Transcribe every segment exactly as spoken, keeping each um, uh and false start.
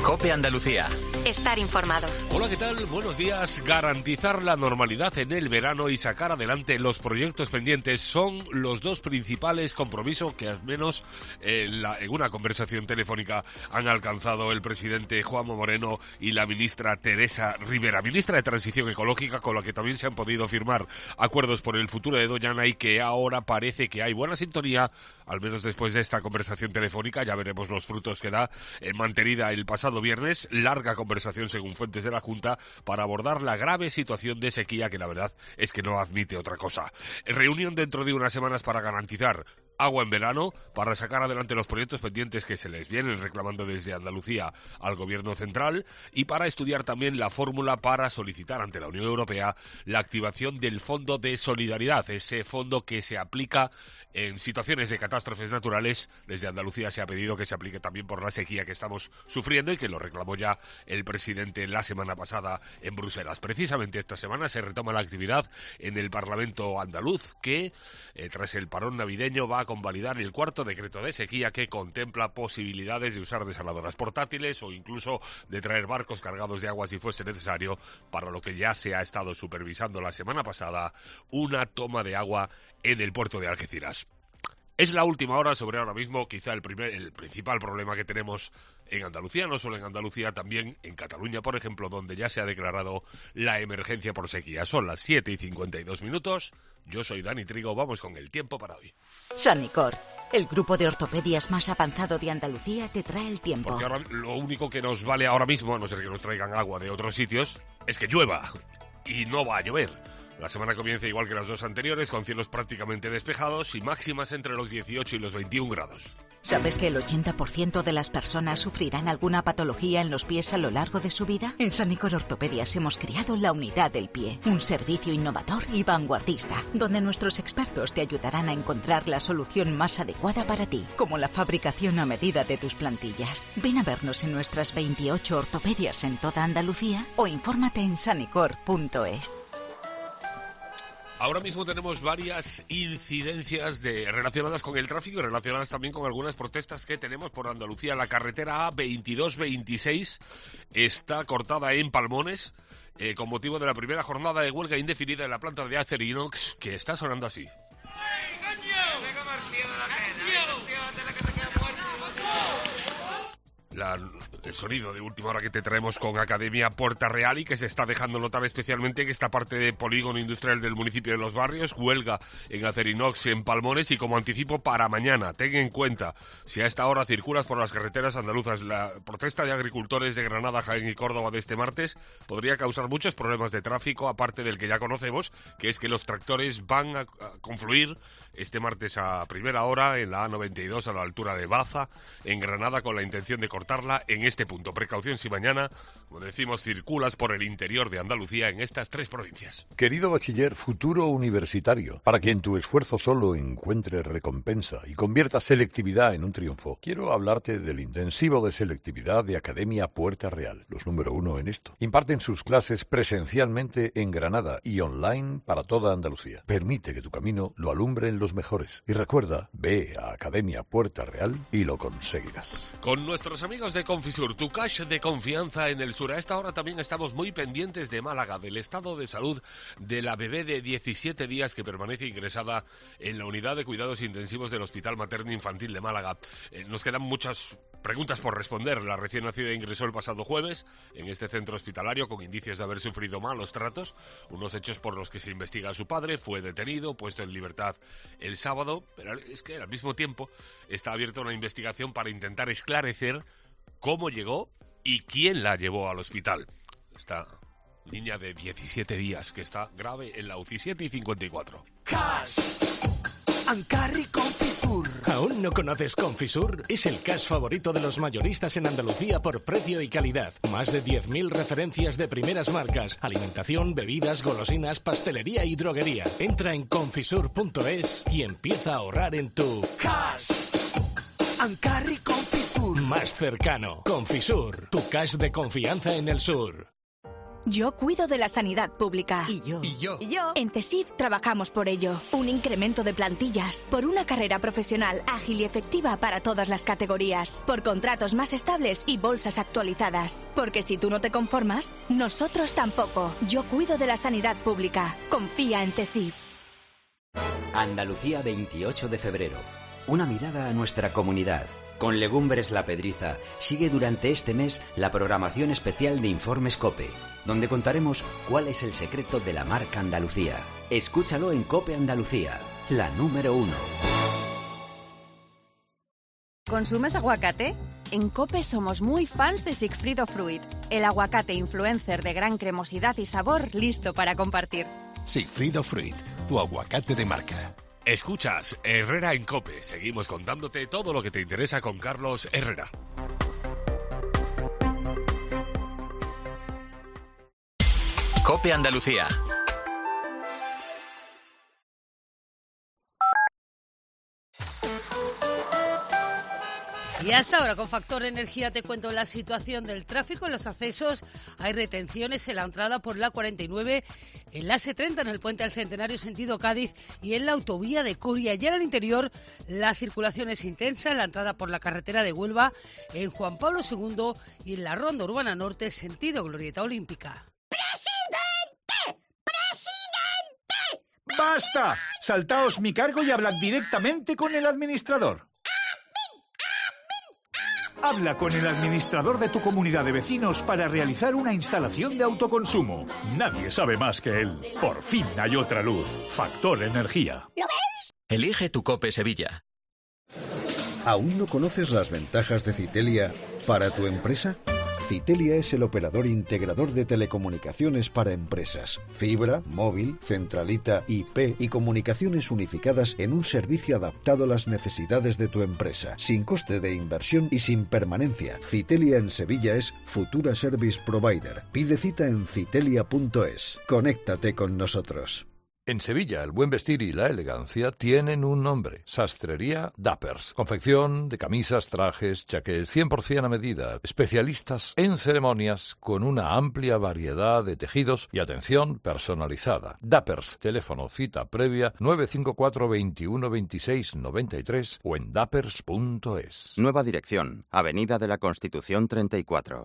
COPE Andalucía. Estar informado. Hola, ¿qué tal? Buenos días. Garantizar la normalidad en el verano y sacar adelante los proyectos pendientes son los dos principales compromisos que al menos en, la, en una conversación telefónica han alcanzado el presidente Juanma Moreno y la ministra Teresa Rivera, ministra de Transición Ecológica, con la que también se han podido firmar acuerdos por el futuro de Doñana y que ahora parece que hay buena sintonía, al menos después de esta conversación telefónica. Ya veremos los frutos que da, eh, mantenida el pasado viernes, larga conversación según fuentes de la Junta para abordar la grave situación de sequía que la verdad es que no admite otra cosa. Reunión dentro de unas semanas para garantizar agua en verano, para sacar adelante los proyectos pendientes que se les vienen reclamando desde Andalucía al Gobierno central y para estudiar también la fórmula para solicitar ante la Unión Europea la activación del Fondo de Solidaridad, ese fondo que se aplica en situaciones de catástrofes naturales. Desde Andalucía se ha pedido que se aplique también por la sequía que estamos sufriendo y que lo reclamó ya el presidente la semana pasada en Bruselas. Precisamente esta semana se retoma la actividad en el Parlamento andaluz que, eh, tras el parón navideño, va a convalidar el cuarto decreto de sequía que contempla posibilidades de usar desaladoras portátiles o incluso de traer barcos cargados de agua si fuese necesario, para lo que ya se ha estado supervisando la semana pasada una toma de agua en el puerto de Algeciras. Es la última hora sobre ahora mismo, quizá el primer, el principal problema que tenemos en Andalucía, no solo en Andalucía, también en Cataluña, por ejemplo, donde ya se ha declarado la emergencia por sequía. Son las siete y cincuenta y dos minutos. Yo soy Dani Trigo, vamos con el tiempo para hoy. Sanicor, el grupo de ortopedias más avanzado de Andalucía, te trae el tiempo. Porque ahora lo único que nos vale ahora mismo, a no ser que nos traigan agua de otros sitios, es que llueva. Y no va a llover. La semana comienza igual que las dos anteriores, con cielos prácticamente despejados y máximas entre los dieciocho y los veintiún grados. ¿Sabes que el ochenta por ciento de las personas sufrirán alguna patología en los pies a lo largo de su vida? En Sanicor Ortopedias hemos creado la unidad del pie, un servicio innovador y vanguardista, donde nuestros expertos te ayudarán a encontrar la solución más adecuada para ti, como la fabricación a medida de tus plantillas. Ven a vernos en nuestras veintiocho ortopedias en toda Andalucía o infórmate en sanicor punto es. Ahora mismo tenemos varias incidencias de, relacionadas con el tráfico y relacionadas también con algunas protestas que tenemos por Andalucía. La carretera A veintidós veintiséis está cortada en Palmones eh, con motivo de la primera jornada de huelga indefinida en la planta de Acerinox, que está sonando así. La, el sonido de última hora que te traemos con Academia Puerta Real y que se está dejando notar especialmente que esta parte de polígono industrial del municipio de Los Barrios, huelga en Acerinox en Palmones. Y como anticipo para mañana, ten en cuenta, si a esta hora circulas por las carreteras andaluzas, la protesta de agricultores de Granada, Jaén y Córdoba de este martes podría causar muchos problemas de tráfico, aparte del que ya conocemos, que es que los tractores van a, a confluir este martes a primera hora en la A noventa y dos a la altura de Baza, en Granada, con la intención de cortarla en este punto. Precaución si mañana, como decimos, circulas por el interior de Andalucía en estas tres provincias. Querido bachiller, futuro universitario, para que en tu esfuerzo solo encuentres recompensa y conviertas selectividad en un triunfo, quiero hablarte del intensivo de selectividad de Academia Puerta Real, los número uno en esto. Imparten sus clases presencialmente en Granada y online para toda Andalucía. Permite que tu camino lo alumbren los mejores. Y recuerda, ve a Academia Puerta Real y lo conseguirás. Con nuestros amigos de Confisur, tu cash de confianza en el sur. A esta hora también estamos muy pendientes de Málaga, del estado de salud de la bebé de diecisiete días que permanece ingresada en la unidad de cuidados intensivos del Hospital Materno Infantil de Málaga. Eh, nos quedan muchas preguntas por responder. La recién nacida ingresó el pasado jueves en este centro hospitalario con indicios de haber sufrido malos tratos, unos hechos por los que se investiga a su padre. Fue detenido, puesto en libertad el sábado, pero es que al mismo tiempo está abierta una investigación para intentar esclarecer cómo llegó y quién la llevó al hospital. Esta niña de diecisiete días que está grave en la U C I. Siete y cincuenta y cuatro. Cash and Carry Confisur. ¿Aún no conoces Confisur? Es el cash favorito de los mayoristas en Andalucía por precio y calidad. Más de diez mil referencias de primeras marcas. Alimentación, bebidas, golosinas, pastelería y droguería. Entra en confisur punto es y empieza a ahorrar en tu Cash and Carry Confisur. Más cercano. Confisur, tu cash de confianza en el sur. Yo cuido de la sanidad pública. Y yo. Y yo. Y yo. En CESIF trabajamos por ello. Un incremento de plantillas, por una carrera profesional ágil y efectiva para todas las categorías, por contratos más estables y bolsas actualizadas. Porque si tú no te conformas, nosotros tampoco. Yo cuido de la sanidad pública. Confía en CESIF. Andalucía, veintiocho de febrero. Una mirada a nuestra comunidad. Con Legumbres La Pedriza sigue durante este mes la programación especial de Informes COPE, donde contaremos cuál es el secreto de la marca Andalucía. Escúchalo en COPE Andalucía, la número uno. ¿Consumes aguacate? En COPE somos muy fans de Sigfrido Fruit, el aguacate influencer de gran cremosidad y sabor listo para compartir. Sigfrido Fruit, tu aguacate de marca. Escuchas Herrera en COPE. Seguimos contándote todo lo que te interesa con Carlos Herrera. COPE Andalucía. Y hasta ahora, con Factor Energía, te cuento la situación del tráfico en los accesos. Hay retenciones en la entrada por la cuarenta y nueve, en la ese treinta, en el Puente del Centenario, sentido Cádiz, y en la autovía de Coria. Y en el interior, la circulación es intensa en la entrada por la carretera de Huelva, en Juan Pablo segundo, y en la Ronda Urbana Norte, sentido Glorieta Olímpica. ¡Presidente! ¡Presidente! ¡Basta! Saltaos mi cargo y hablad directamente con el administrador. Habla con el administrador de tu comunidad de vecinos para realizar una instalación de autoconsumo. Nadie sabe más que él. Por fin hay otra luz. Factor Energía. ¿Lo ves? Elige tu COPE Sevilla. ¿Aún no conoces las ventajas de Citelia para tu empresa? Citelia es el operador integrador de telecomunicaciones para empresas. Fibra, móvil, centralita, I P y comunicaciones unificadas en un servicio adaptado a las necesidades de tu empresa, sin coste de inversión y sin permanencia. Citelia en Sevilla es Futura Service Provider. Pide cita en citelia punto es. Conéctate con nosotros. En Sevilla, el buen vestir y la elegancia tienen un nombre: Sastrería Dappers. Confección de camisas, trajes, chaqués, cien por ciento a medida. Especialistas en ceremonias con una amplia variedad de tejidos y atención personalizada. Dappers. Teléfono cita previa nueve cinco cuatro, veintiuno, veintiséis, noventa y tres o en dappers punto es. Nueva dirección, Avenida de la Constitución treinta y cuatro.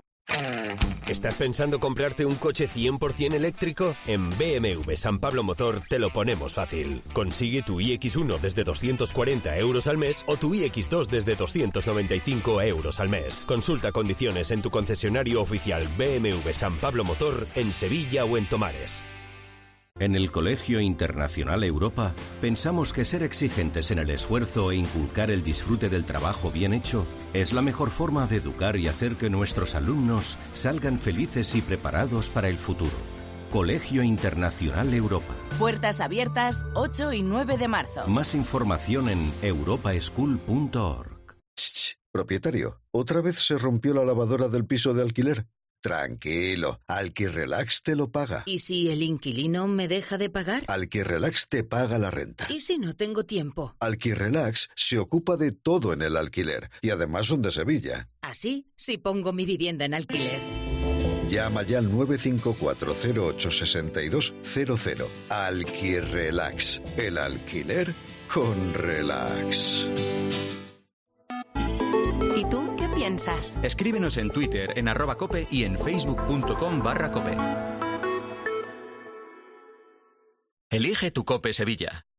¿Estás pensando comprarte un coche cien por ciento eléctrico? En B M W San Pablo Motor te lo ponemos fácil. Consigue tu i equis uno desde doscientos cuarenta euros al mes o tu i equis dos desde doscientos noventa y cinco euros al mes. Consulta condiciones en tu concesionario oficial B M W San Pablo Motor en Sevilla o en Tomares. En el Colegio Internacional Europa, pensamos que ser exigentes en el esfuerzo e inculcar el disfrute del trabajo bien hecho es la mejor forma de educar y hacer que nuestros alumnos salgan felices y preparados para el futuro. Colegio Internacional Europa. Puertas abiertas ocho y nueve de marzo. Más información en europa school punto org. Propietario, ¿otra vez se rompió la lavadora del piso de alquiler? Tranquilo, Alquirrelax te lo paga. ¿Y si el inquilino me deja de pagar? Alquirrelax te paga la renta. ¿Y si no tengo tiempo? Alquirrelax se ocupa de todo en el alquiler y además son de Sevilla. ¿Así? Si pongo mi vivienda en alquiler. Llama ya al nueve cinco cuatro cero ocho seis dos cero cero. Alquirrelax, el alquiler con relax. ¿Y tú qué piensas? Escríbenos en Twitter, en arroba cope y en facebook.com barra cope. Elige tu COPE Sevilla.